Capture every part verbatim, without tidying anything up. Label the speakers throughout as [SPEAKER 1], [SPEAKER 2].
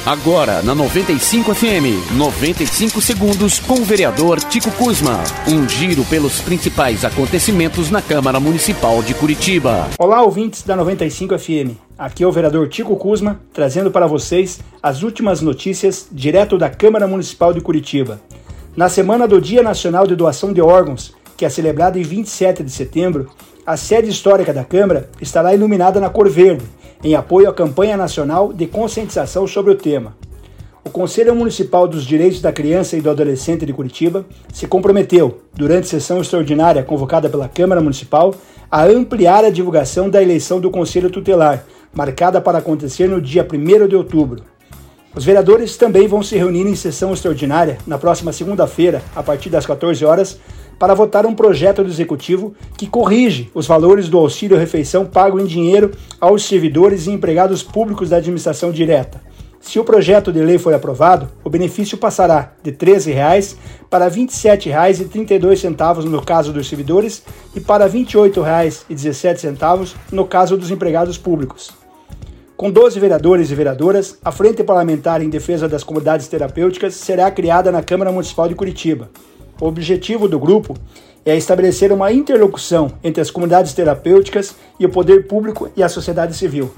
[SPEAKER 1] Agora na noventa e cinco F M, noventa e cinco segundos com o vereador Tico Kuzma. Um giro pelos principais acontecimentos na Câmara Municipal de Curitiba.
[SPEAKER 2] Olá, ouvintes da noventa e cinco F M. Aqui é o vereador Tico Kuzma, trazendo para vocês as últimas notícias direto da Câmara Municipal de Curitiba. Na semana do Dia Nacional de Doação de Órgãos, que é celebrado em vinte e sete de setembro, a sede histórica da Câmara estará iluminada na cor verde, em apoio à campanha nacional de conscientização sobre o tema. O Conselho Municipal dos Direitos da Criança e do Adolescente de Curitiba se comprometeu, durante sessão extraordinária convocada pela Câmara Municipal, a ampliar a divulgação da eleição do Conselho Tutelar, marcada para acontecer no dia primeiro de outubro. Os vereadores também vão se reunir em sessão extraordinária na próxima segunda-feira, a partir das quatorze horas, para votar um projeto do Executivo que corrige os valores do auxílio-refeição pago em dinheiro aos servidores e empregados públicos da administração direta. Se o projeto de lei for aprovado, o benefício passará de treze reais para vinte e sete reais e trinta e dois centavos no caso dos servidores e para vinte e oito reais e dezessete centavos no caso dos empregados públicos. Com doze vereadores e vereadoras, a Frente Parlamentar em Defesa das Comunidades Terapêuticas será criada na Câmara Municipal de Curitiba. O objetivo do grupo é estabelecer uma interlocução entre as comunidades terapêuticas e o poder público e a sociedade civil.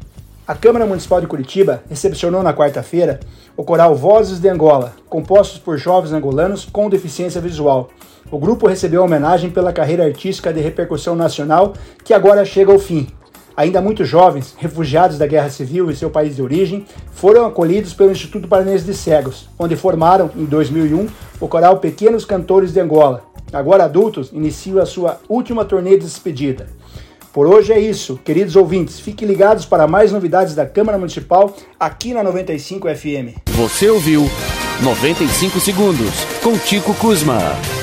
[SPEAKER 2] A Câmara Municipal de Curitiba recepcionou na quarta-feira o coral Vozes de Angola, compostos por jovens angolanos com deficiência visual. O grupo recebeu a homenagem pela carreira artística de repercussão nacional que agora chega ao fim. Ainda muitos jovens, refugiados da Guerra Civil em seu país de origem, foram acolhidos pelo Instituto Paranense de Cegos, onde formaram, em dois mil e um, o coral Pequenos Cantores de Angola. Agora adultos, iniciam a sua última turnê de despedida. Por hoje é isso, queridos ouvintes. Fiquem ligados para mais novidades da Câmara Municipal aqui na noventa e cinco F M.
[SPEAKER 1] Você ouviu noventa e cinco segundos com Tico Kuzma.